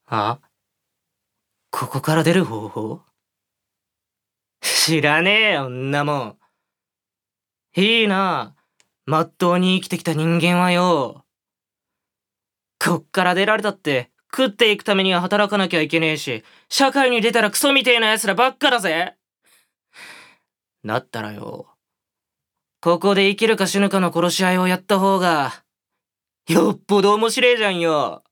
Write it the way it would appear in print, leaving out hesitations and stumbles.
あ、ここから出る方法？知らねえよ、んなもん。いいな、まっとうに生きてきた人間はよ。こっから出られたって、食っていくためには働かなきゃいけねえし、社会に出たらクソみてえな奴らばっかだぜ。だったらよ、ここで生きるか死ぬかの殺し合いをやった方が、よっぽど面白えじゃんよ。